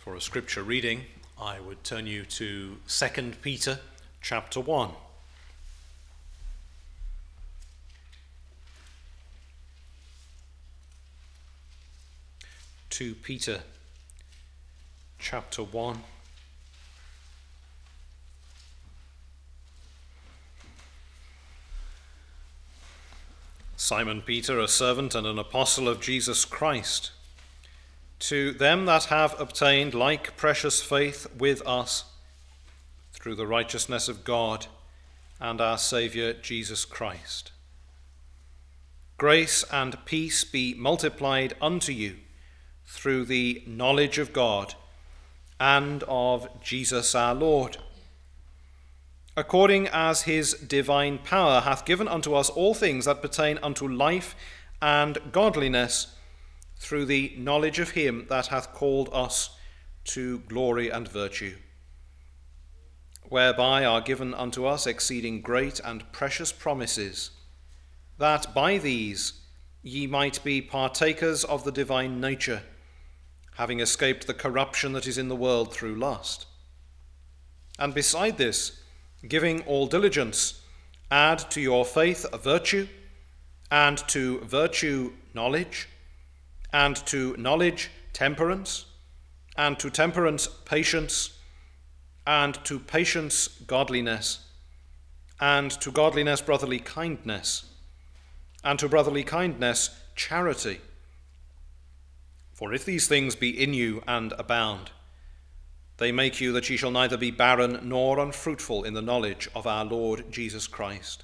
For a scripture reading, I would turn you to 2 Peter chapter 1. Peter chapter 1. Simon Peter, a servant and an apostle of Jesus Christ, to them that have obtained like precious faith with us through the righteousness of God and our Saviour Jesus Christ. Grace and peace be multiplied unto you through the knowledge of God and of Jesus our Lord, according as his divine power hath given unto us all things that pertain unto life and godliness, through the knowledge of him that hath called us to glory and virtue, whereby are given unto us exceeding great and precious promises, that by these ye might be partakers of the divine nature, having escaped the corruption that is in the world through lust. And beside this, giving all diligence, add to your faith a virtue, and to virtue knowledge, and to knowledge temperance, and to temperance patience, and to patience godliness, and to godliness brotherly kindness, and to brotherly kindness charity. For if these things be in you and abound, they make you that ye shall neither be barren nor unfruitful in the knowledge of our Lord Jesus Christ.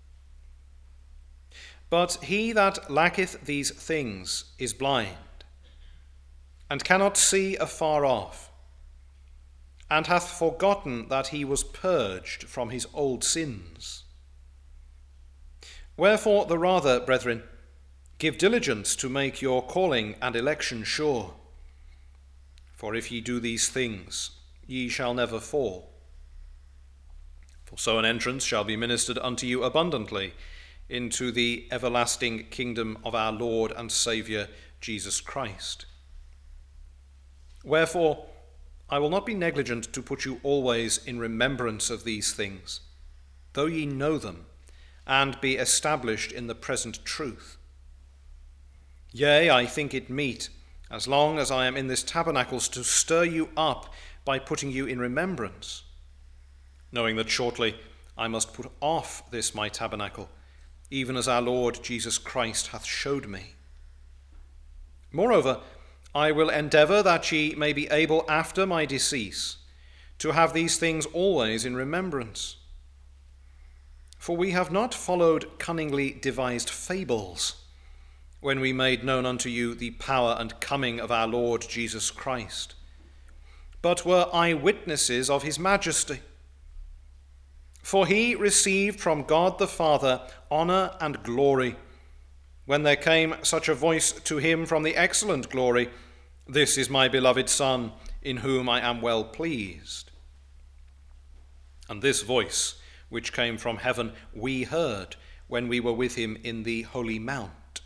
But he that lacketh these things is blind, and cannot see afar off, and hath forgotten that he was purged from his old sins. Wherefore the rather, brethren, give diligence to make your calling and election sure. For if ye do these things, ye shall never fall. For so an entrance shall be ministered unto you abundantly into the everlasting kingdom of our Lord and Saviour Jesus Christ. Wherefore I will not be negligent to put you always in remembrance of these things, though ye know them, and be established in the present truth. Yea, I think it meet, as long as I am in this tabernacle, to stir you up by putting you in remembrance, knowing that shortly I must put off this my tabernacle, even as our Lord Jesus Christ hath showed me. Moreover, I will endeavour that ye may be able after my decease to have these things always in remembrance. For we have not followed cunningly devised fables, when we made known unto you the power and coming of our Lord Jesus Christ, but were eyewitnesses of his majesty. For he received from God the Father honour and glory, when there came such a voice to him from the excellent glory, This is my beloved Son, in whom I am well pleased. And this voice, which came from heaven, we heard when we were with him in the holy mount.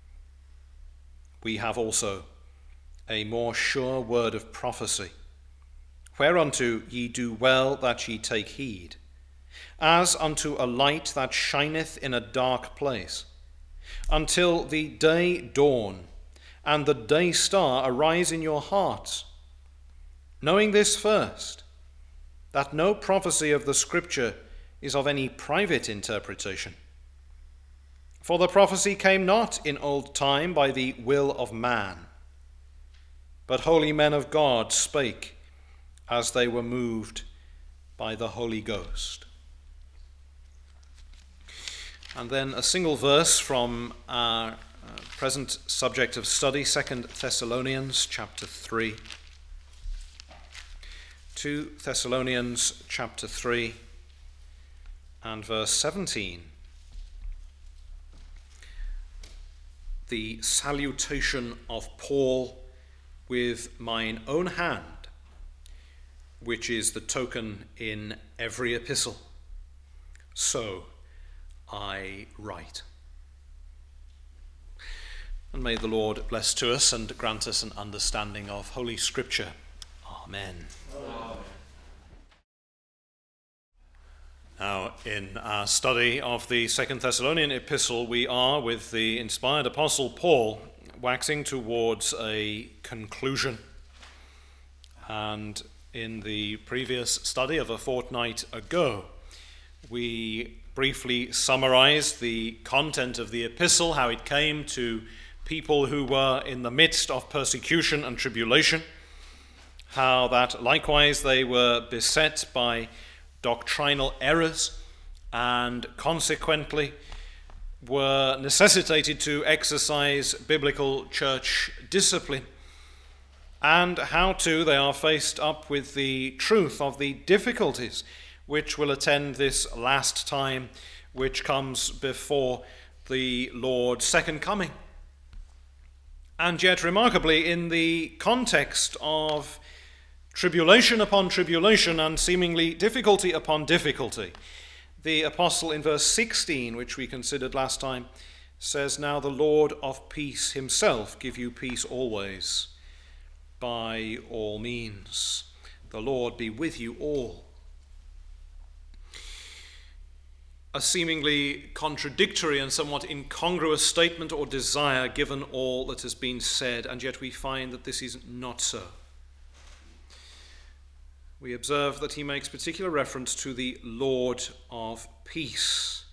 We have also a more sure word of prophecy, whereunto ye do well that ye take heed, as unto a light that shineth in a dark place, until the day dawn and the day star arise in your hearts, knowing this first, that no prophecy of the Scripture is of any private interpretation. For the prophecy came not in old time by the will of man, but holy men of God spake as they were moved by the Holy Ghost. And then a single verse from our present subject of study, 2 Thessalonians chapter 3. 2 Thessalonians chapter 3 and verse 17. The salutation of Paul with mine own hand, which is the token in every epistle. So I write. And may the Lord bless to us and grant us an understanding of Holy Scripture. Amen. Now, in our study of the Second Thessalonian epistle, we are, with the inspired apostle Paul, waxing towards a conclusion. And in the previous study of a fortnight ago, we briefly summarized the content of the epistle, how it came to people who were in the midst of persecution and tribulation, how that likewise they were beset by doctrinal errors and consequently were necessitated to exercise biblical church discipline, and how too they are faced up with the truth of the difficulties which will attend this last time which comes before the Lord's second coming. And yet, remarkably, in the context of tribulation upon tribulation and seemingly difficulty upon difficulty, the apostle in verse 16, which we considered last time, says, "Now the Lord of peace himself give you peace always, by all means. The Lord be with you all." A seemingly contradictory and somewhat incongruous statement or desire given all that has been said, and yet we find that this is not so. We observe that he makes particular reference to the Lord of peace.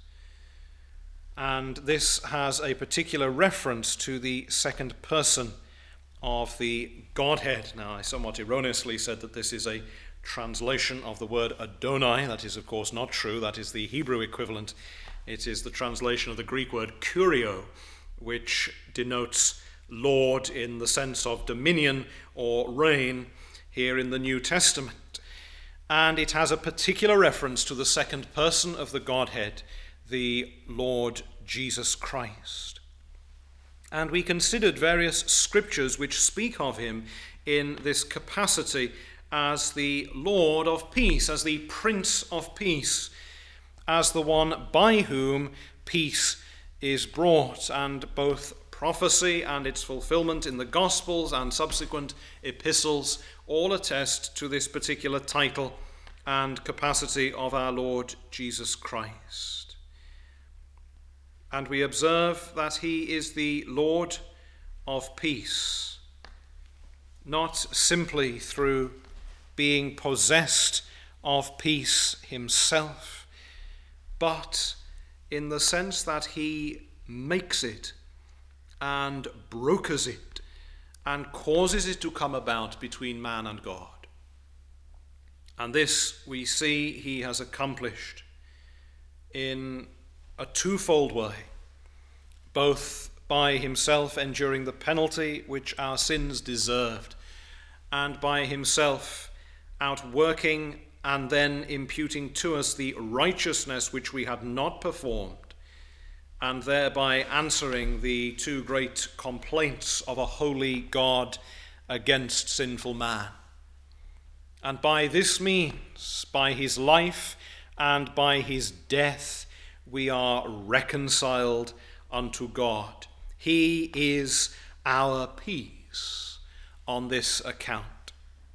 And this has a particular reference to the second person of the Godhead. Now, I somewhat erroneously said that this is a translation of the word Adonai. That is, of course, not true. That is the Hebrew equivalent. It is the translation of the Greek word Kyrio, which denotes Lord in the sense of dominion or reign here in the New Testament. And it has a particular reference to the second person of the Godhead, the Lord Jesus Christ. And we considered various scriptures which speak of him in this capacity as the Lord of peace, as the Prince of Peace, as the one by whom peace is brought. And both prophecy and its fulfillment in the Gospels and subsequent epistles all attest to this particular title and capacity of our Lord Jesus Christ. And we observe that he is the Lord of peace, not simply through being possessed of peace himself, but in the sense that he makes it and brokers it and causes it to come about between man and God. And this we see he has accomplished in a twofold way, both by himself enduring the penalty which our sins deserved, and by himself outworking and then imputing to us the righteousness which we had not performed, and thereby answering the two great complaints of a holy God against sinful man. And by this means, by his life and by his death, we are reconciled unto God. He is our peace on this account.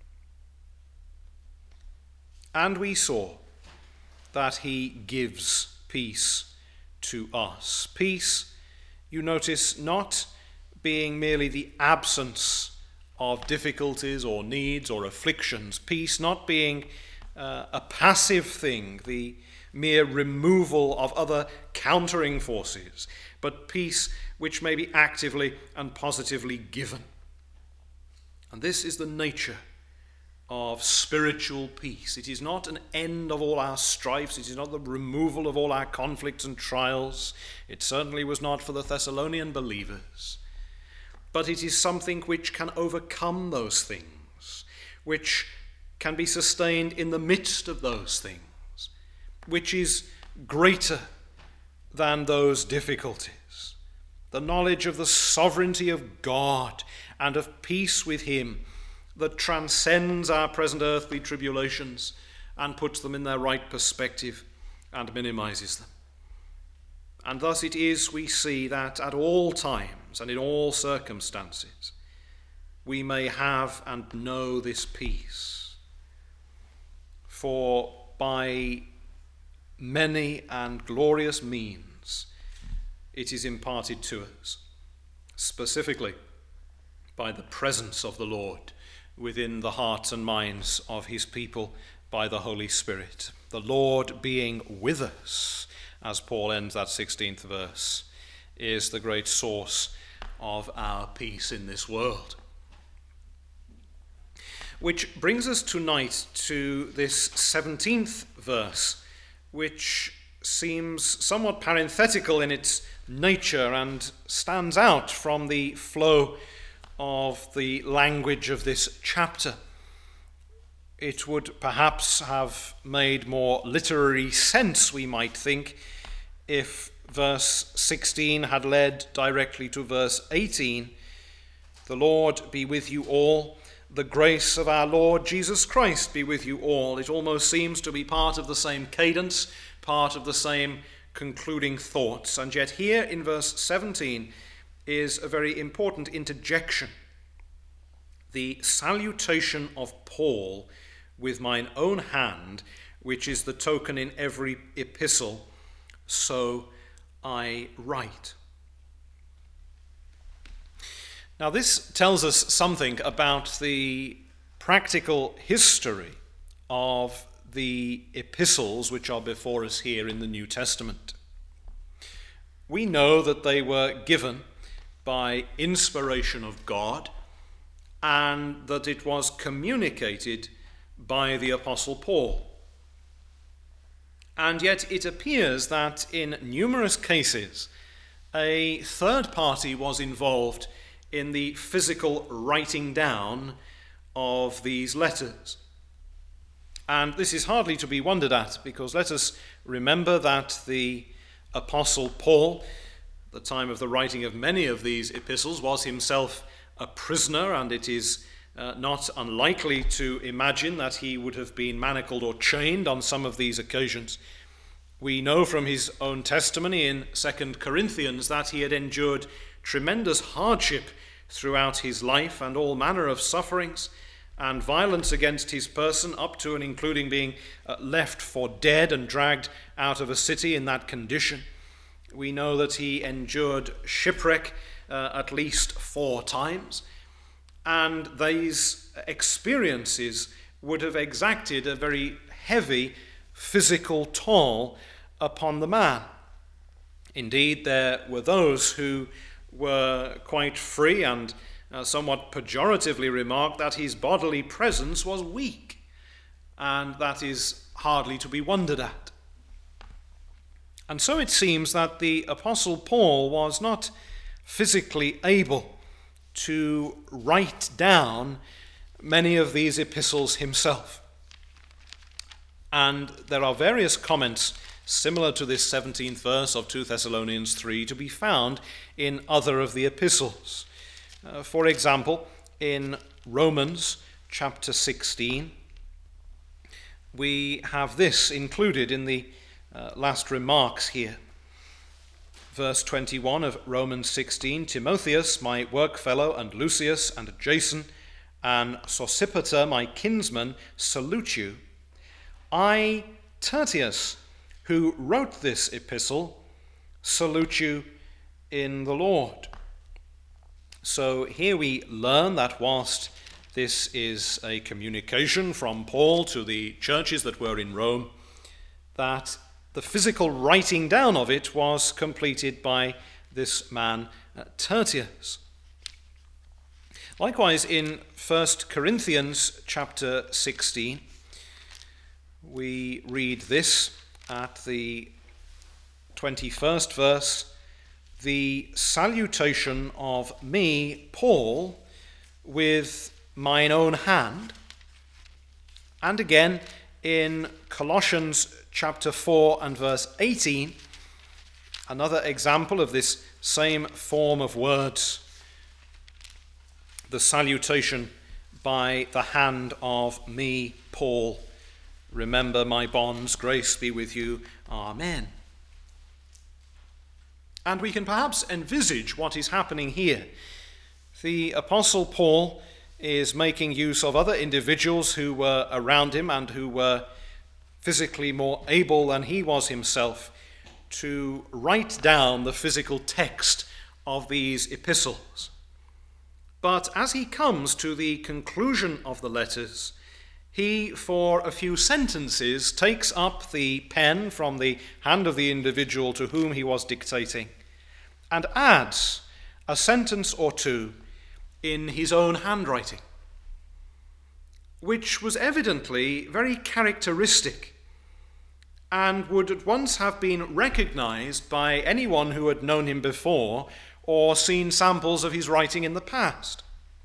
And we saw that he gives peace to us. Peace, you notice, not being merely the absence of difficulties or needs or afflictions. Peace not being a passive thing, the mere removal of other countering forces, but peace which may be actively and positively given. And this is the nature of spiritual peace. It is not an end of all our strifes. It is not the removal of all our conflicts and trials. It certainly was not for the Thessalonian believers. But it is something which can overcome those things, which can be sustained in the midst of those things, which is greater than those difficulties. The knowledge of the sovereignty of God and of peace with him that transcends our present earthly tribulations and puts them in their right perspective and minimizes them. And thus it is we see that at all times and in all circumstances, we may have and know this peace. For by many and glorious means it is imparted to us, specifically by the presence of the Lord within the hearts and minds of his people by the Holy Spirit. The Lord being with us, as Paul ends that 16th verse, is the great source of our peace in this world. Which brings us tonight to this 17th verse, which seems somewhat parenthetical in its nature and stands out from the flow of the language of this chapter. It would perhaps have made more literary sense, we might think, if verse 16 had led directly to verse 18. The Lord be with you all. The grace of our Lord Jesus Christ be with you all. It almost seems to be part of the same cadence, part of the same concluding thoughts. And yet here in verse 17 is a very important interjection. The salutation of Paul with mine own hand, which is the token in every epistle, so I write. Now this tells us something about the practical history of the epistles which are before us here in the New Testament. We know that they were given by inspiration of God and that it was communicated by the Apostle Paul. And yet it appears that in numerous cases a third party was involved in the physical writing down of these letters. And this is hardly to be wondered at, because let us remember that the Apostle Paul, at the time of the writing of many of these epistles, was himself a prisoner, and it is not unlikely to imagine that he would have been manacled or chained on some of these occasions. We know from his own testimony in 2 Corinthians that he had endured tremendous hardship throughout his life and all manner of sufferings and violence against his person, up to and including being left for dead and dragged out of a city in that condition. We know that he endured shipwreck at least 4 times, and these experiences would have exacted a very heavy physical toll upon the man. Indeed, there were those who were quite free and somewhat pejoratively remarked that his bodily presence was weak, and that is hardly to be wondered at. And so it seems that the Apostle Paul was not physically able to write down many of these epistles himself. And there are various comments similar to this 17th verse of 2 Thessalonians 3 to be found in other of the epistles. For example, in Romans chapter 16, we have this included in the last remarks here. Verse 21 of Romans 16, Timotheus, my workfellow, and Lucius, and Jason, and Sosipater, my kinsman, salute you. I, Tertius, who wrote this epistle, salute you in the Lord. So here we learn that whilst this is a communication from Paul to the churches that were in Rome, that the physical writing down of it was completed by this man Tertius. Likewise, in 1 Corinthians chapter 16, we read this at the 21st verse, the salutation of me, Paul, with mine own hand. And again in Colossians chapter 4 and verse 18, another example of this same form of words, the salutation by the hand of me, Paul. Remember my bonds, grace be with you. Amen. And we can perhaps envisage what is happening here. The Apostle Paul is making use of other individuals who were around him and who were physically more able than he was himself to write down the physical text of these epistles. But as he comes to the conclusion of the letters, he, for a few sentences, takes up the pen from the hand of the individual to whom he was dictating and adds a sentence or two in his own handwriting, which was evidently very characteristic and would at once have been recognized by anyone who had known him before or seen samples of his writing in the past.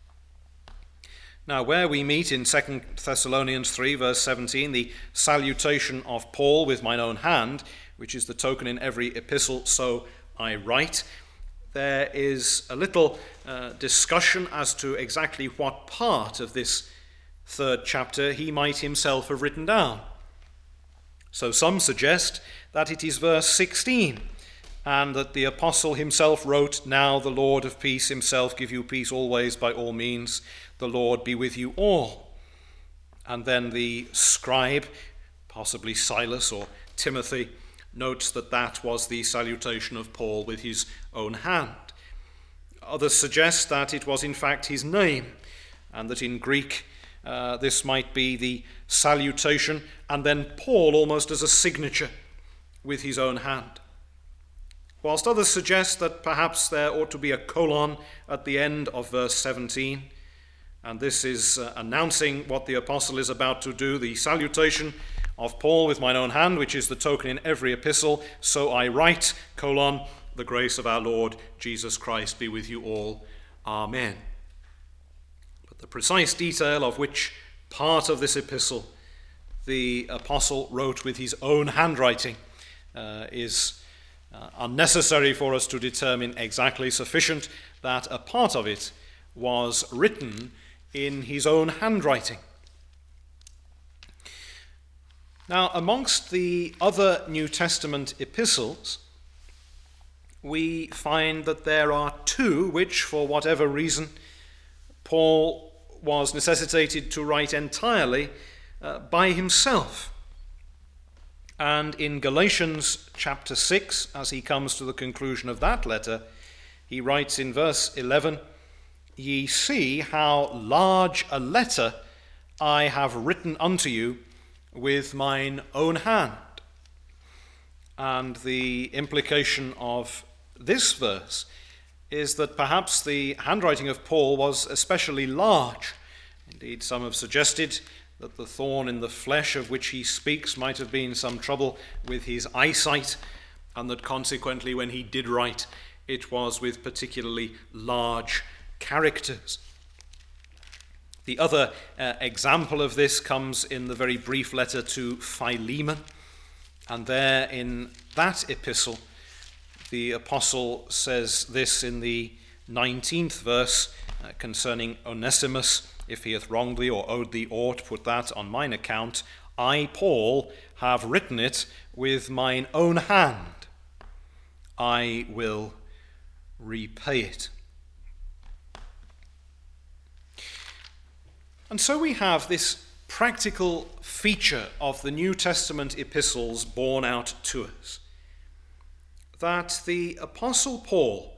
Now, where we meet in 2 Thessalonians 3, verse 17, the salutation of Paul with mine own hand, which is the token in every epistle, so I write, there is a little discussion as to exactly what part of this third chapter he might himself have written down. So some suggest that it is verse 16, and that the apostle himself wrote, now the Lord of peace himself give you peace always by all means, the Lord be with you all. And then the scribe, possibly Silas or Timothy, notes that that was the salutation of Paul with his own hand. Others suggest that it was in fact his name, and that in Greek this might be the salutation, and then Paul almost as a signature with his own hand. Whilst others suggest that perhaps there ought to be a colon at the end of verse 17, and this is announcing what the apostle is about to do, the salutation of Paul with mine own hand, which is the token in every epistle, so I write, colon, the grace of our Lord Jesus Christ be with you all. Amen. But the precise detail of which part of this epistle the apostle wrote with his own handwriting is unnecessary for us to determine exactly. Sufficient that a part of it was written in his own handwriting. Now, amongst the other New Testament epistles, we find that there are two which, for whatever reason, Paul was necessitated to write entirely by himself. And in Galatians chapter 6, as he comes to the conclusion of that letter, he writes in verse 11, "Ye see how large a letter I have written unto you with mine own hand." And the implication of this verse is that perhaps the handwriting of Paul was especially large. Indeed, some have suggested that the thorn in the flesh of which he speaks might have been some trouble with his eyesight, and that consequently when he did write, it was with particularly large characters. The other example of this comes in the very brief letter to Philemon, and there in that epistle, the apostle says this in the 19th verse concerning Onesimus, "If he hath wronged thee or owed thee aught, put that on mine account. I, Paul, have written it with mine own hand. I will repay it." And so we have this practical feature of the New Testament epistles borne out to us, that the Apostle Paul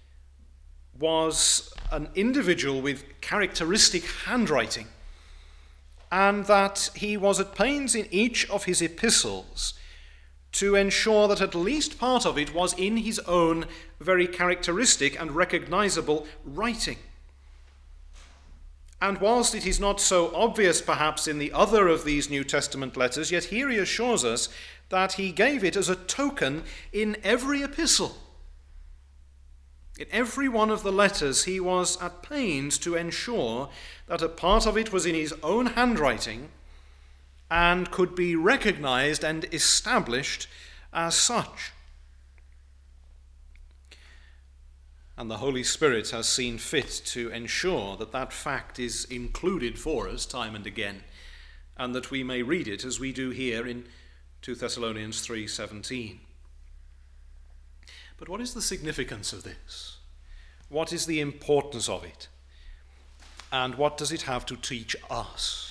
was an individual with characteristic handwriting, and that he was at pains in each of his epistles to ensure that at least part of it was in his own very characteristic and recognizable writing. And whilst it is not so obvious perhaps in the other of these New Testament letters, yet here he assures us that he gave it as a token in every epistle. In every one of the letters, he was at pains to ensure that a part of it was in his own handwriting and could be recognized and established as such. And the Holy Spirit has seen fit to ensure that that fact is included for us time and again, and that we may read it as we do here in 2 Thessalonians 3:17. But what is the significance of this? What is the importance of it? And what does it have to teach us?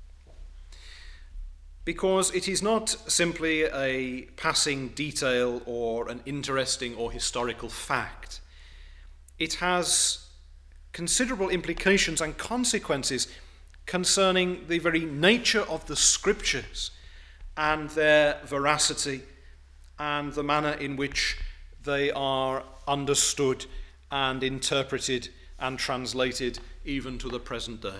Because it is not simply a passing detail or an interesting or historical fact. It has considerable implications and consequences concerning the very nature of the Scriptures and their veracity and the manner in which they are understood and interpreted and translated even to the present day.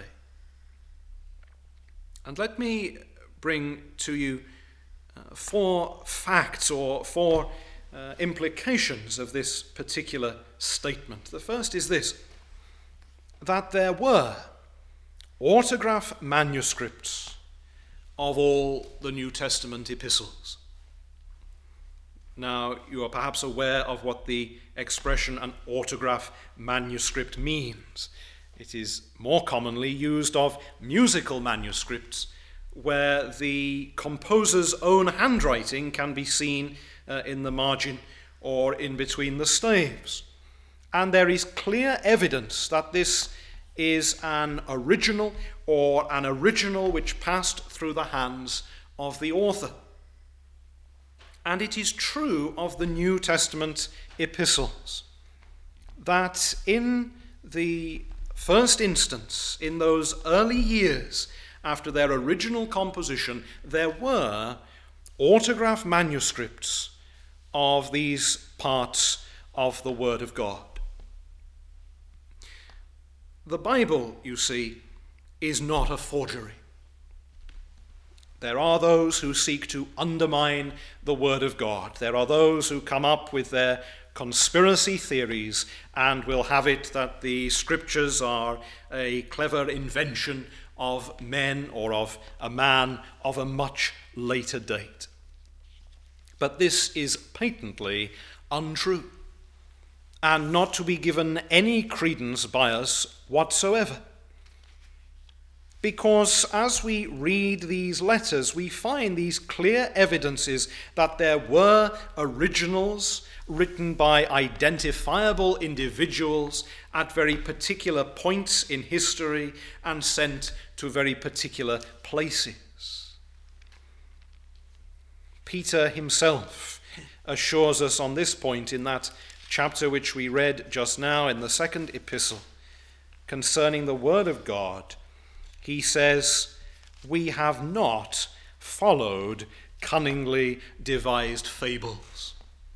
And let me bring to you 4 facts or 4 implications of this particular statement. The first is this: that there were autograph manuscripts of all the New Testament epistles. Now, you are perhaps aware of what the expression an autograph manuscript means. It is more commonly used of musical manuscripts, where the composer's own handwriting can be seen in the margin or in between the staves. And there is clear evidence that this is an original or an original which passed through the hands of the author. And it is true of the New Testament epistles that in the first instance, in those early years after their original composition, there were autograph manuscripts of these parts of the Word of God. The Bible, you see, is not a forgery. There are those who seek to undermine the Word of God. There are those who come up with their conspiracy theories and will have it that the Scriptures are a clever invention of men or of a man of a much later date. But this is patently untrue and not to be given any credence by us whatsoever. Because as we read these letters, we find these clear evidences that there were originals written by identifiable individuals at very particular points in history and sent to very particular places. Peter himself assures us on this point in that chapter which we read just now in the second epistle concerning the Word of God. He says, "We have not followed cunningly devised fables."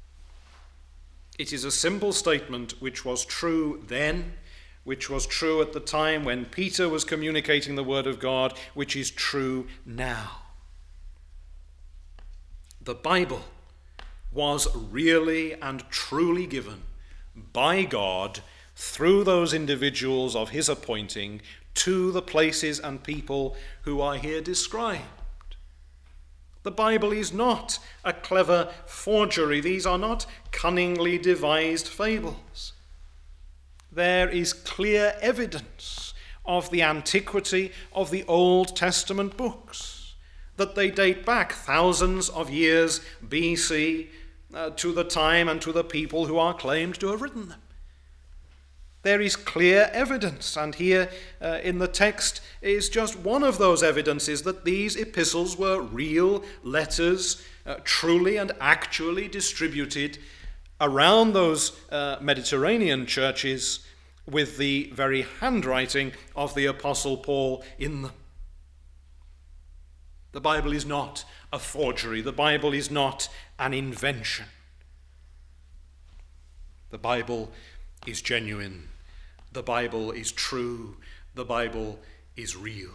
It is a simple statement which was true then, which was true at the time when Peter was communicating the Word of God, which is true now. The Bible was really and truly given by God through those individuals of his appointing to the places and people who are here described. The Bible is not a clever forgery. These are not cunningly devised fables. There is clear evidence of the antiquity of the Old Testament books, that they date back thousands of years BC to the time and to the people who are claimed to have written them. There is clear evidence, and here in the text is just one of those evidences that these epistles were real letters, truly and actually distributed around those Mediterranean churches with the very handwriting of the Apostle Paul in them. The Bible is not a forgery. The Bible is not an invention. The Bible is genuine. The Bible is true. The Bible is real.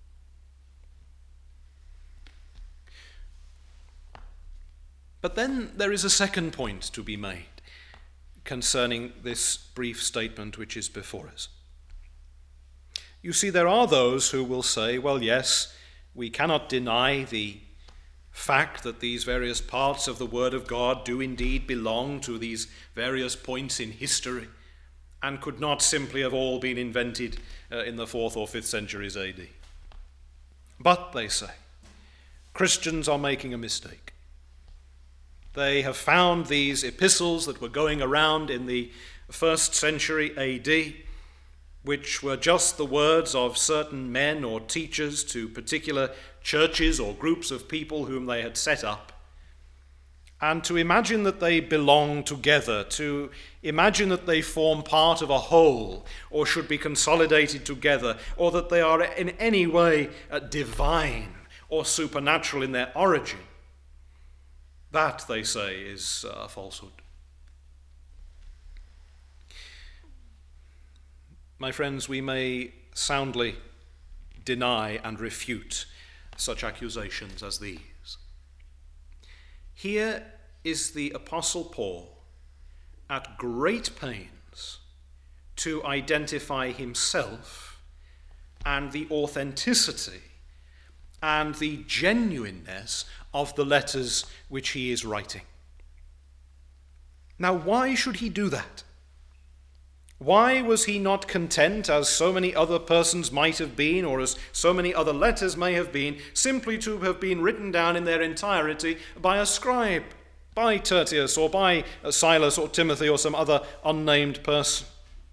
But then there is a second point to be made concerning this brief statement which is before us. You see, there are those who will say, well, yes, we cannot deny the fact that these various parts of the Word of God do indeed belong to these various points in history and could not simply have all been invented in the 4th or 5th centuries AD. But, they say, Christians are making a mistake. They have found these epistles that were going around in the 1st century AD, which were just the words of certain men or teachers to particular churches or groups of people whom they had set up, and to imagine that they belong together, to imagine that they form part of a whole or should be consolidated together, or that they are in any way divine or supernatural in their origin, that, they say, is a falsehood. My friends, we may soundly deny and refute such accusations as these. Here is the Apostle Paul at great pains to identify himself and the authenticity and the genuineness of the letters which he is writing. Now, why should he do that? Why was he not content, as so many other persons might have been, or as so many other letters may have been, simply to have been written down in their entirety by a scribe, by Tertius, or by Silas, or Timothy, or some other unnamed person?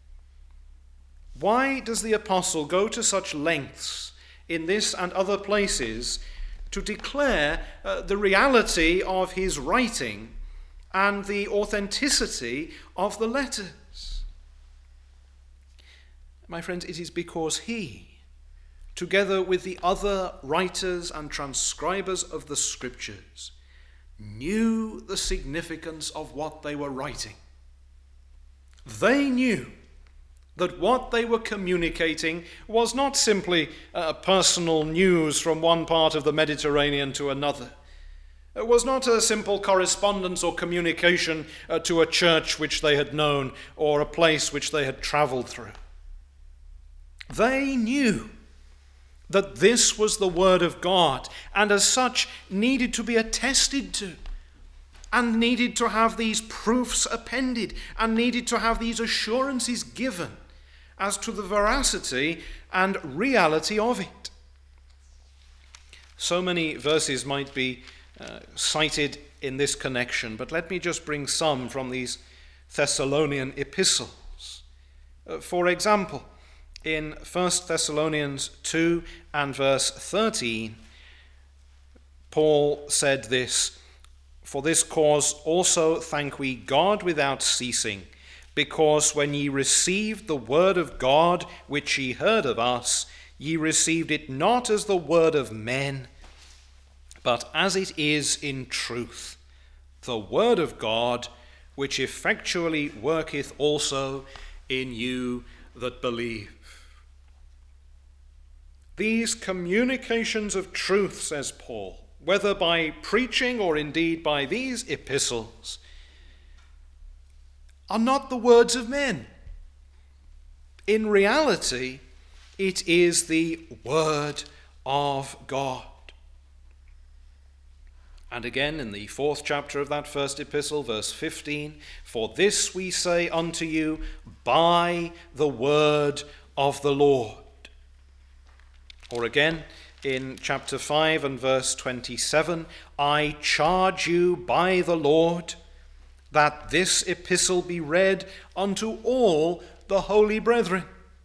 Why does the apostle go to such lengths in this and other places to declare the reality of his writing and the authenticity of the letters? My friends, it is because he, together with the other writers and transcribers of the Scriptures, knew the significance of what they were writing. They knew that what they were communicating was not simply personal news from one part of the Mediterranean to another. It was not a simple correspondence or communication to a church which they had known or a place which they had traveled through. They knew that this was the word of God, and as such needed to be attested to, and needed to have these proofs appended, and needed to have these assurances given as to the veracity and reality of it. So many verses might be cited in this connection, but let me just bring some from these Thessalonian epistles. For example, in 1 Thessalonians 2 and verse 13, Paul said this, "For this cause also thank we God without ceasing, because when ye received the word of God which ye heard of us, ye received it not as the word of men, but as it is in truth, the word of God, which effectually worketh also in you that believe." These communications of truth, says Paul, whether by preaching or indeed by these epistles, are not the words of men. In reality, it is the word of God. And again in the 4th chapter of that first epistle, verse 15, "For this we say unto you by the word of the Lord." Or again, in chapter 5 and verse 27, "I charge you by the Lord, that this epistle be read unto all the holy brethren."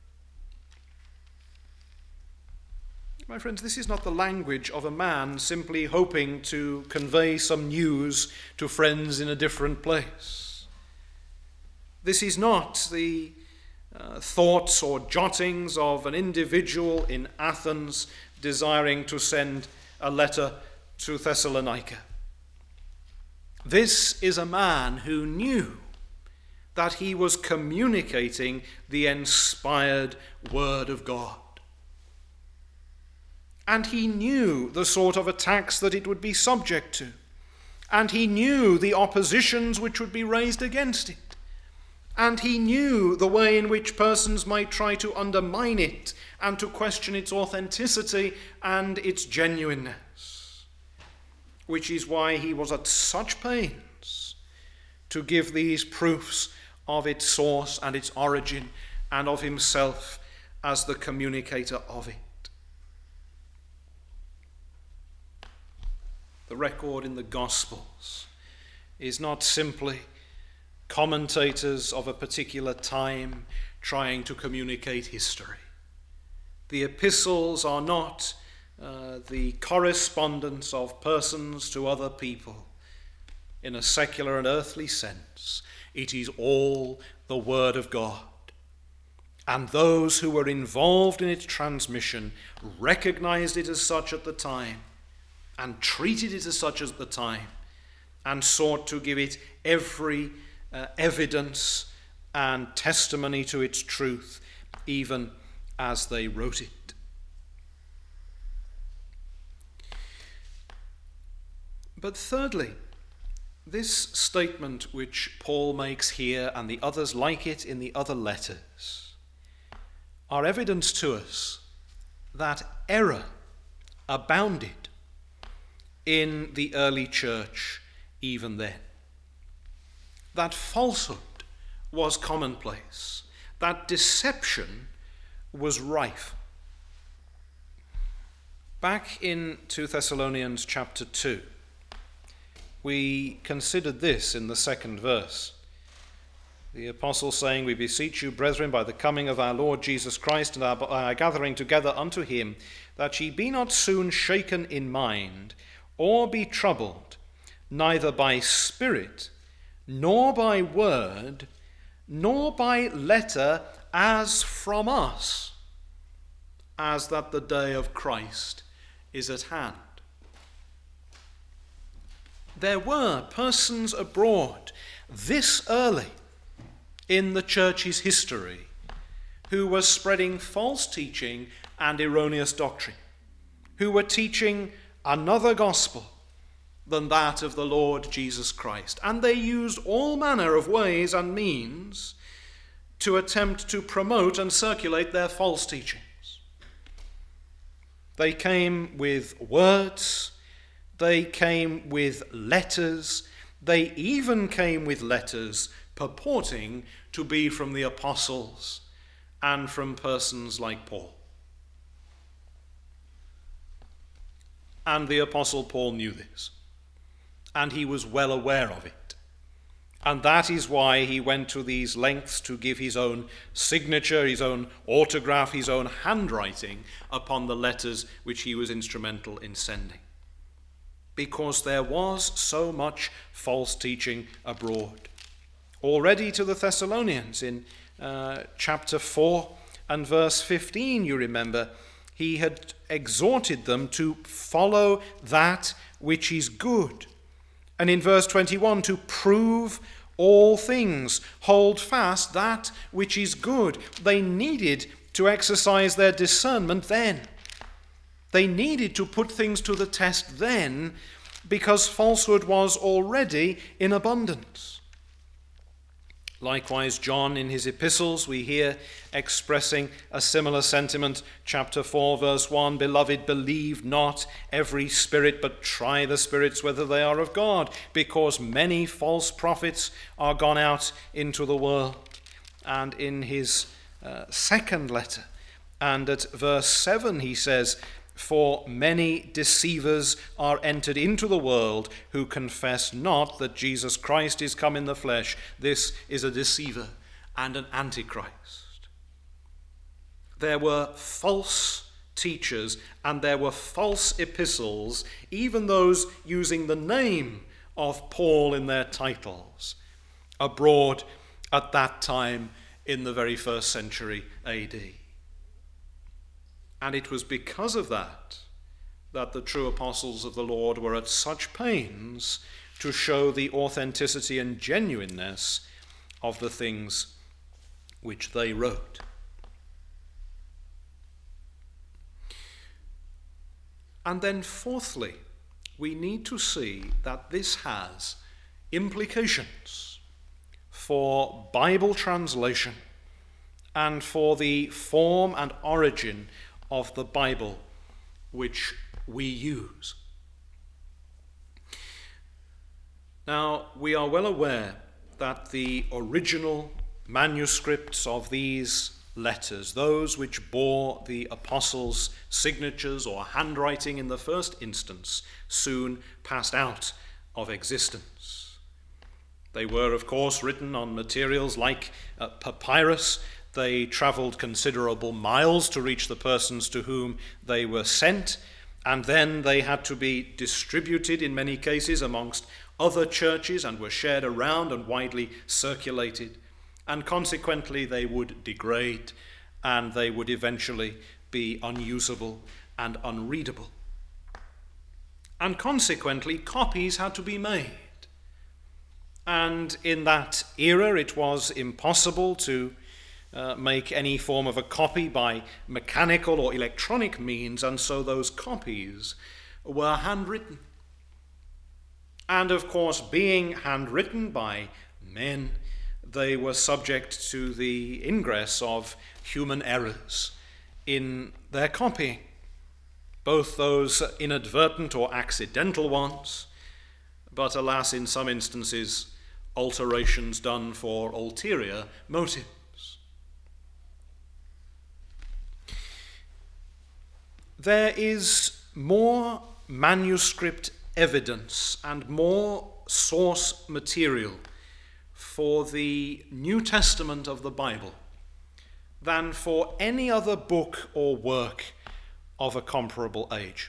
My friends, this is not the language of a man simply hoping to convey some news to friends in a different place. This is not the thoughts or jottings of an individual in Athens desiring to send a letter to Thessalonica. This is a man who knew that he was communicating the inspired word of God. And he knew the sort of attacks that it would be subject to. And he knew the oppositions which would be raised against it. And he knew the way in which persons might try to undermine it and to question its authenticity and its genuineness. Which is why he was at such pains to give these proofs of its source and its origin and of himself as the communicator of it. The record in the Gospels is not simply commentators of a particular time trying to communicate history. The epistles are not the correspondence of persons to other people in a secular and earthly sense. It is all the Word of God. And those who were involved in its transmission recognized it as such at the time and treated it as such at the time and sought to give it every evidence and testimony to its truth, even as they wrote it. But thirdly, this statement which Paul makes here and the others like it in the other letters are evidence to us that error abounded in the early church even then. That falsehood was commonplace, that deception was rife. Back in 2 Thessalonians chapter 2, we considered this in the second verse. The apostle saying, "We beseech you, brethren, by the coming of our Lord Jesus Christ and our gathering together unto him, that ye be not soon shaken in mind, or be troubled, neither by spirit, nor by word, nor by letter as from us, as that the day of Christ is at hand." There were persons abroad this early in the church's history who were spreading false teaching and erroneous doctrine, who were teaching another gospel than that of the Lord Jesus Christ. And they used all manner of ways and means to attempt to promote and circulate their false teachings. They came with words, they came with letters, they even came with letters purporting to be from the apostles and from persons like Paul. And the apostle Paul knew this, and he was well aware of it. And that is why he went to these lengths to give his own signature, his own autograph, his own handwriting upon the letters which he was instrumental in sending. Because there was so much false teaching abroad. Already to the Thessalonians in chapter 4 and verse 15, you remember, he had exhorted them to follow that which is good. And in verse 21, to prove all things, hold fast that which is good. They needed to exercise their discernment then. They needed to put things to the test then, because falsehood was already in abundance. Likewise, John in his epistles, we hear expressing a similar sentiment. Chapter 4, verse 1, "Beloved, believe not every spirit, but try the spirits whether they are of God, because many false prophets are gone out into the world." And in his second letter, and at verse 7, he says, "For many deceivers are entered into the world, who confess not that Jesus Christ is come in the flesh." This is a deceiver and an antichrist. There were false teachers and there were false epistles, even those using the name of Paul in their titles, abroad at that time in the very first century AD. And it was because of that the true apostles of the Lord were at such pains to show the authenticity and genuineness of the things which they wrote. And then fourthly, we need to see that this has implications for Bible translation and for the form and origin of the Bible which we use. Now, we are well aware that the original manuscripts of these letters, those which bore the apostles' signatures or handwriting in the first instance, soon passed out of existence. They were, of course, written on materials like papyrus, They traveled considerable miles to reach the persons to whom they were sent, and then they had to be distributed in many cases amongst other churches and were shared around and widely circulated, and consequently they would degrade and they would eventually be unusable and unreadable. And consequently, copies had to be made. And in that era, it was impossible to make any form of a copy by mechanical or electronic means, and so those copies were handwritten. And of course, being handwritten by men, they were subject to the ingress of human errors in their copying, both those inadvertent or accidental ones, but alas, in some instances, alterations done for ulterior motives. There is more manuscript evidence and more source material for the New Testament of the Bible than for any other book or work of a comparable age.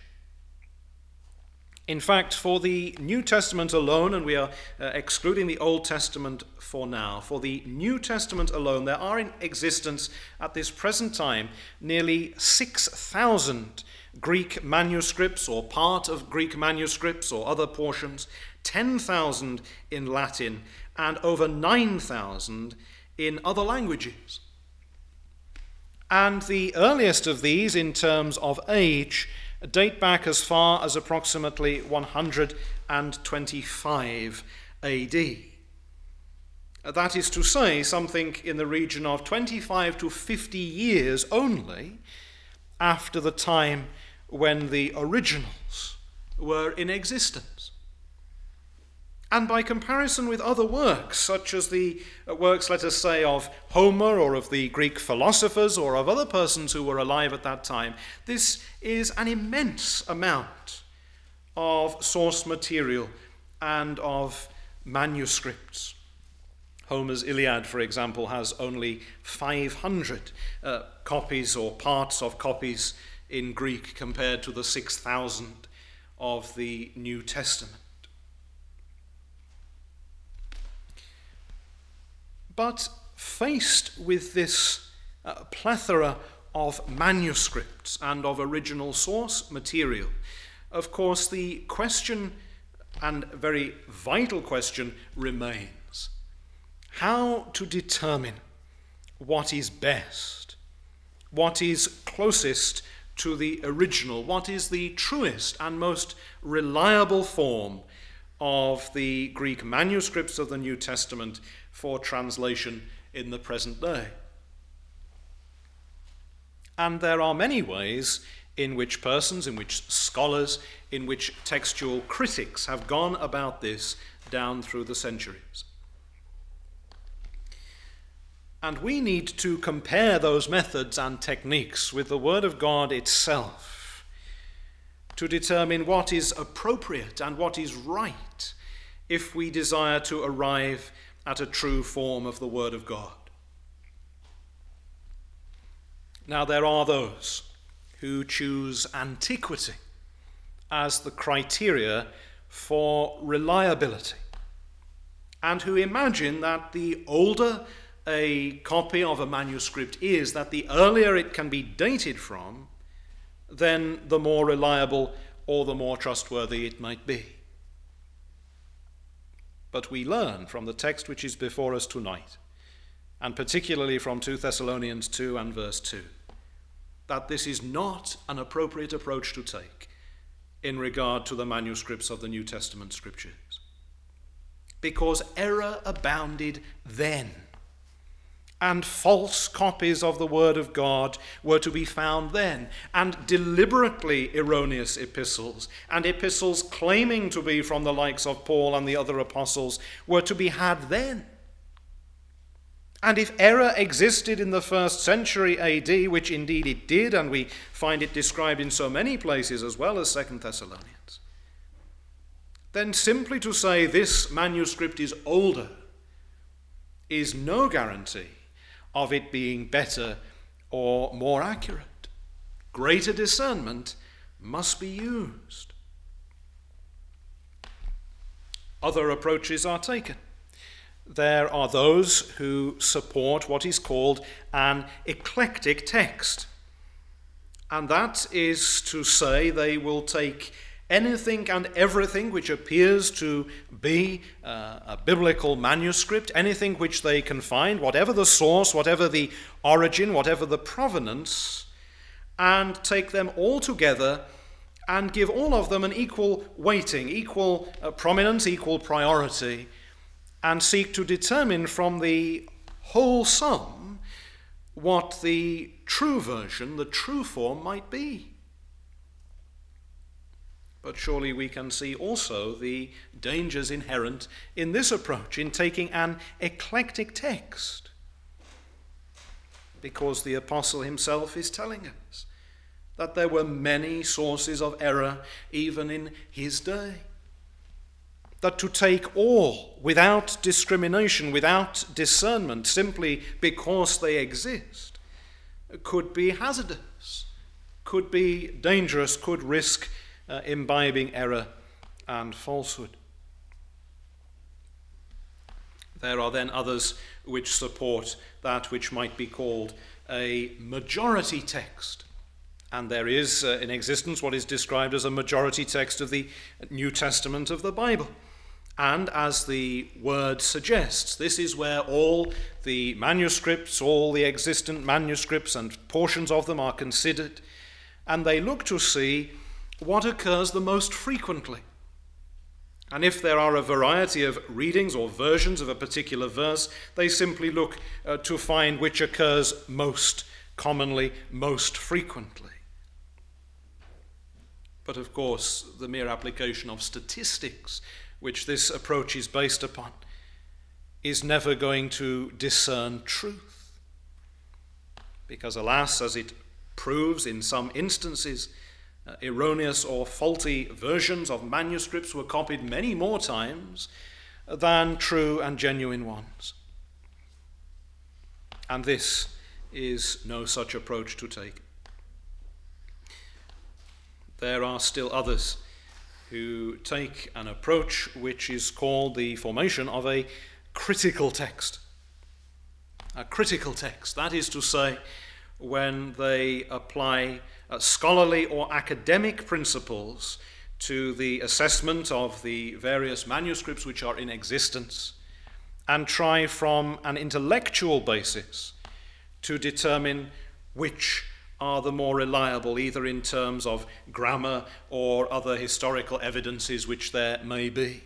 In fact, for the New Testament alone, and we are excluding the Old Testament for now, for the New Testament alone, there are in existence at this present time nearly 6,000 Greek manuscripts or part of Greek manuscripts or other portions, 10,000 in Latin, and over 9,000 in other languages. And the earliest of these, in terms of age, date back as far as approximately 125 AD. That is to say, something in the region of 25 to 50 years only after the time when the originals were in existence. And by comparison with other works, such as the works, let us say, of Homer or of the Greek philosophers or of other persons who were alive at that time, this is an immense amount of source material and of manuscripts. Homer's Iliad, for example, has only 500 copies or parts of copies in Greek compared to the 6,000 of the New Testament. But faced with this plethora of manuscripts and of original source material, of course, the question, and very vital question, remains: how to determine what is best, what is closest to the original, what is the truest and most reliable form of the Greek manuscripts of the New Testament for translation in the present day. And there are many ways in which persons, in which scholars, in which textual critics have gone about this down through the centuries. And we need to compare those methods and techniques with the Word of God itself to determine what is appropriate and what is right if we desire to arrive at a true form of the Word of God. Now, there are those who choose antiquity as the criteria for reliability, and who imagine that the older a copy of a manuscript is, that the earlier it can be dated from, then the more reliable or the more trustworthy it might be. But we learn from the text which is before us tonight, and particularly from 2 Thessalonians 2 and verse 2, that this is not an appropriate approach to take in regard to the manuscripts of the New Testament scriptures. Because error abounded then, and false copies of the Word of God were to be found then, and deliberately erroneous epistles, and epistles claiming to be from the likes of Paul and the other apostles, were to be had then. And if error existed in the first century AD, which indeed it did, and we find it described in so many places as well as 2 Thessalonians, then simply to say this manuscript is older is no guarantee of it being better or more accurate. Greater discernment must be used. Other approaches are taken. There are those who support what is called an eclectic text. And that is to say, they will take anything and everything which appears to be a biblical manuscript, anything which they can find, whatever the source, whatever the origin, whatever the provenance, and take them all together and give all of them an equal weighting, equal prominence, equal priority, and seek to determine from the whole sum what the true version, the true form might be. But surely we can see also the dangers inherent in this approach, in taking an eclectic text, because the apostle himself is telling us that there were many sources of error even in his day. That to take all without discrimination, without discernment, simply because they exist, could be hazardous, could be dangerous, could risk imbibing error and falsehood. There are then others which support that which might be called a majority text. And there is in existence what is described as a majority text of the New Testament of the Bible. And as the word suggests, this is where all the manuscripts, all the existent manuscripts and portions of them are considered, and they look to see what occurs the most frequently. And if there are a variety of readings or versions of a particular verse, they simply look to find which occurs most commonly, most frequently. But of course, the mere application of statistics, which this approach is based upon, is never going to discern truth. Because alas, as it proves in some instances, erroneous or faulty versions of manuscripts were copied many more times than true and genuine ones. And this is no such approach to take. There are still others who take an approach which is called the formation of a critical text. A critical text, that is to say, when they apply scholarly or academic principles to the assessment of the various manuscripts which are in existence, and try from an intellectual basis to determine which are the more reliable, either in terms of grammar or other historical evidences which there may be.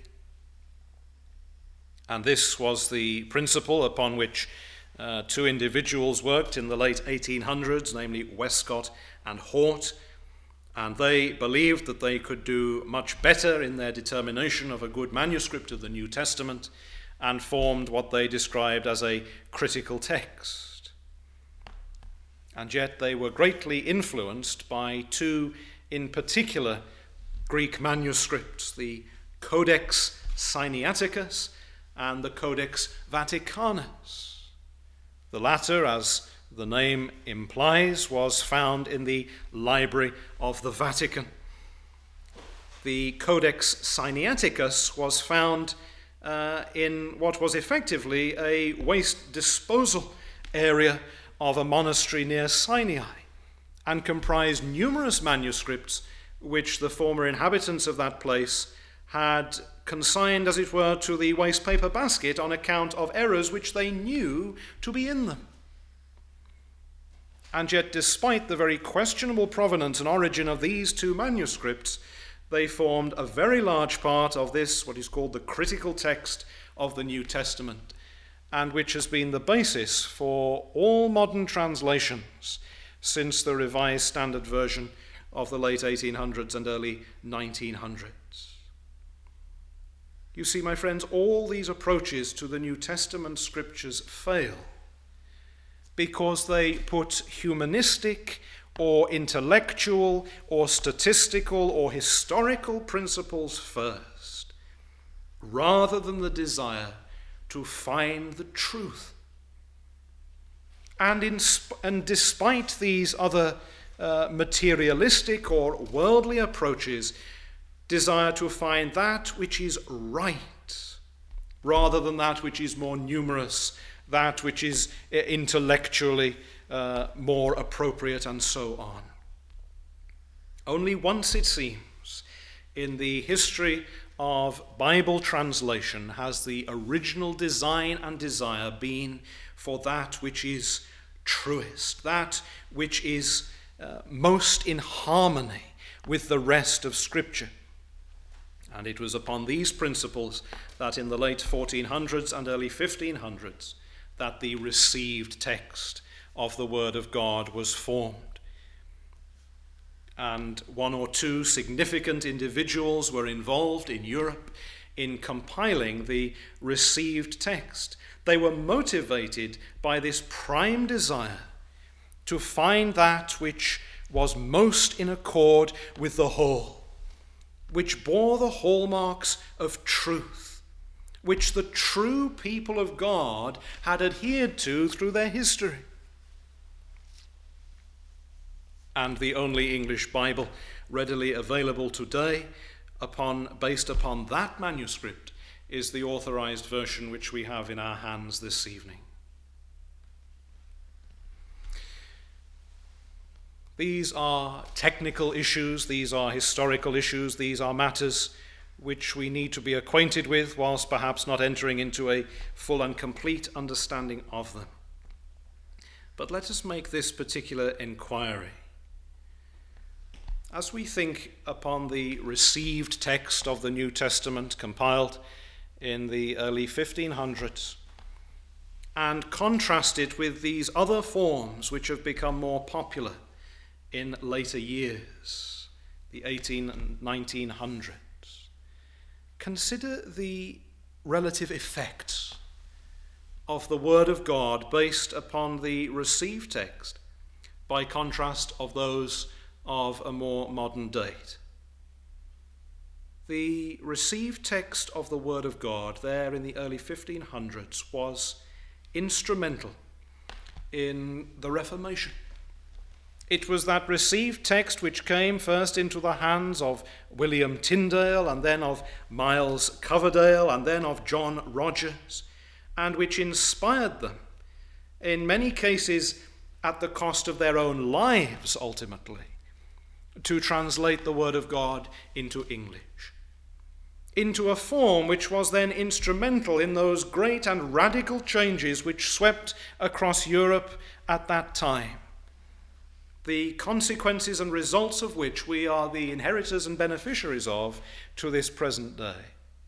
And this was the principle upon which two individuals worked in the late 1800s, namely Westcott and Hort, and they believed that they could do much better in their determination of a good manuscript of the New Testament, and formed what they described as a critical text. And yet they were greatly influenced by two, in particular, Greek manuscripts, the Codex Sinaiticus and the Codex Vaticanus. The latter, as the name implies, was found in the Library of the Vatican. The Codex Sinaiticus was found in what was effectively a waste disposal area of a monastery near Sinai, and comprised numerous manuscripts which the former inhabitants of that place had consigned, as it were, to the waste paper basket on account of errors which they knew to be in them. And yet, despite the very questionable provenance and origin of these two manuscripts, they formed a very large part of this, what is called the critical text of the New Testament, and which has been the basis for all modern translations since the Revised Standard Version of the late 1800s and early 1900s. You see, my friends, all these approaches to the New Testament scriptures fail because they put humanistic or intellectual or statistical or historical principles first, rather than the desire to find the truth. And despite these other materialistic or worldly approaches, desire to find that which is right, rather than that which is more numerous, that which is intellectually more appropriate, and so on. Only once, it seems, in the history of Bible translation has the original design and desire been for that which is truest, that which is most in harmony with the rest of Scripture. And it was upon these principles that in the late 1400s and early 1500s that the received text of the Word of God was formed. And one or two significant individuals were involved in Europe in compiling the received text. They were motivated by this prime desire to find that which was most in accord with the whole, which bore the hallmarks of truth, which the true people of God had adhered to through their history. And the only English Bible readily available today, based upon that manuscript, is the authorized version which we have in our hands this evening. These are technical issues, these are historical issues, these are matters which we need to be acquainted with, whilst perhaps not entering into a full and complete understanding of them. But let us make this particular inquiry. As we think upon the received text of the New Testament compiled in the early 1500s and contrast it with these other forms which have become more popular in later years, the 1800s and 1900s, consider the relative effects of the Word of God based upon the received text by contrast of those of a more modern date. The received text of the Word of God there in the early 1500s was instrumental in the Reformation. It was that received text which came first into the hands of William Tyndale, and then of Miles Coverdale, and then of John Rogers, and which inspired them, in many cases at the cost of their own lives ultimately, to translate the Word of God into English, into a form which was then instrumental in those great and radical changes which swept across Europe at that time, the consequences and results of which we are the inheritors and beneficiaries of to this present day.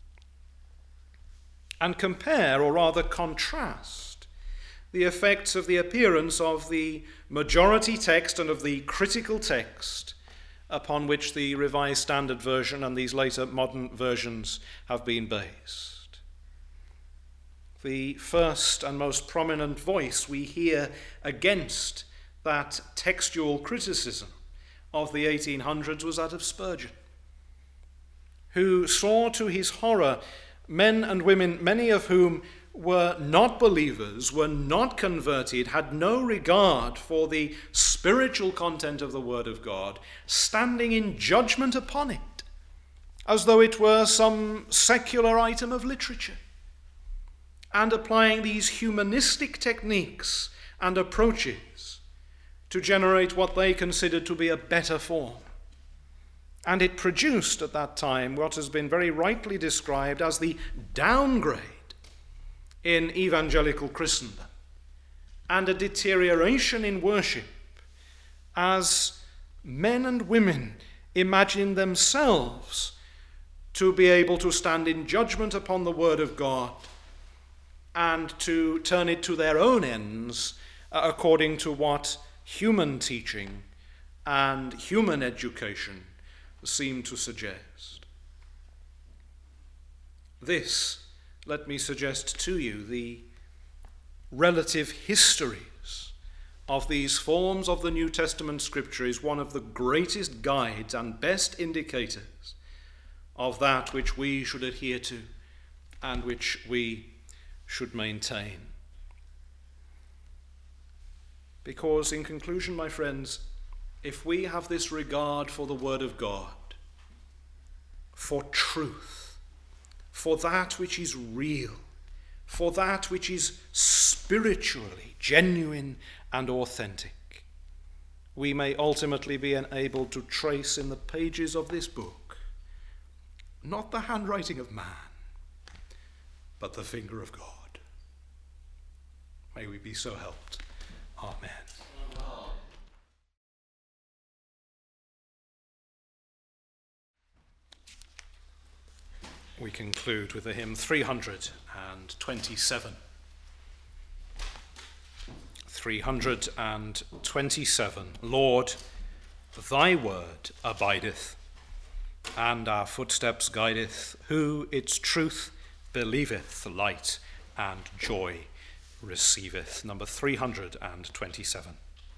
And compare, or rather contrast, the effects of the appearance of the majority text and of the critical text upon which the Revised Standard Version and these later modern versions have been based. The first and most prominent voice we hear against that textual criticism of the 1800s was that of Spurgeon, who saw to his horror men and women, many of whom were not believers, were not converted, had no regard for the spiritual content of the Word of God, standing in judgment upon it, as though it were some secular item of literature, and applying these humanistic techniques and approaches to generate what they considered to be a better form. And it produced at that time what has been very rightly described as the downgrade in evangelical Christendom, and a deterioration in worship as men and women imagine themselves to be able to stand in judgment upon the Word of God and to turn it to their own ends according to what human teaching and human education seem to suggest. This, let me suggest to you, the relative histories of these forms of the New Testament Scripture is one of the greatest guides and best indicators of that which we should adhere to and which we should maintain. Because in conclusion, my friends, if we have this regard for the Word of God, for truth, for that which is real, for that which is spiritually genuine and authentic, we may ultimately be enabled to trace in the pages of this book not the handwriting of man, but the finger of God. May we be so helped. Amen. We conclude with the hymn 327. 327. Lord, thy word abideth, and our footsteps guideth. Who its truth believeth, light and joy receiveth. Number 327.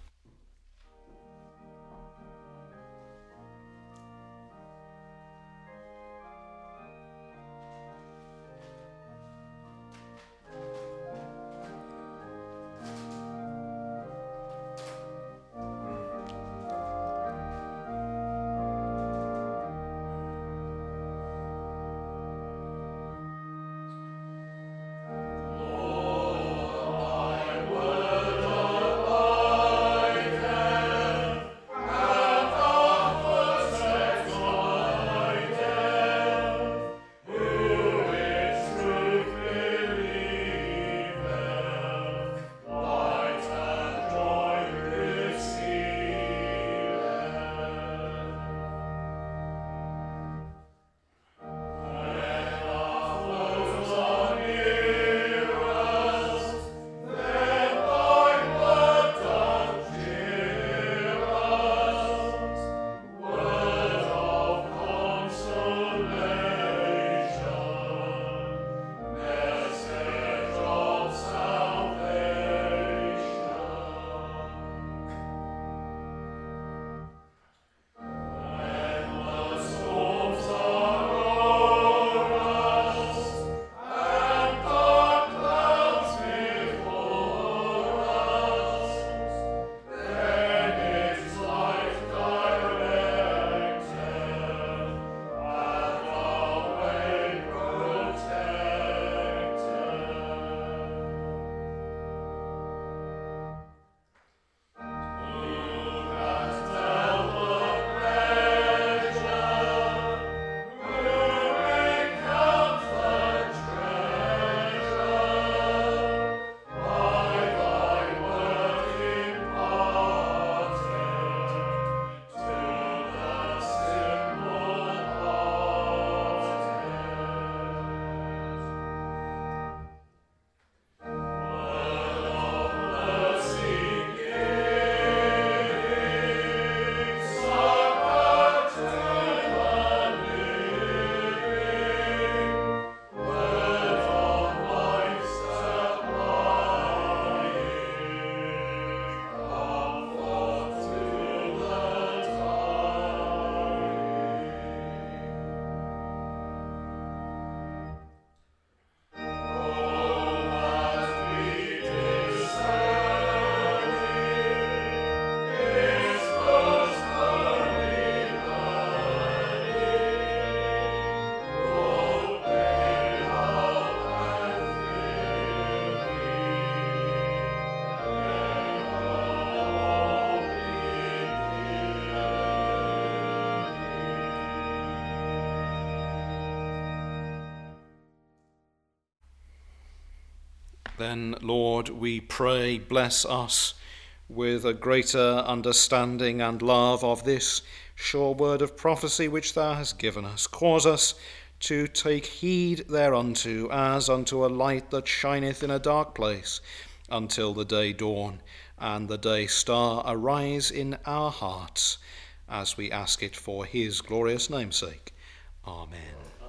Then, Lord, we pray, bless us with a greater understanding and love of this sure word of prophecy which thou hast given us. Cause us to take heed thereunto, as unto a light that shineth in a dark place, until the day dawn and the day star arise in our hearts, as we ask it for his glorious name's sake. Amen.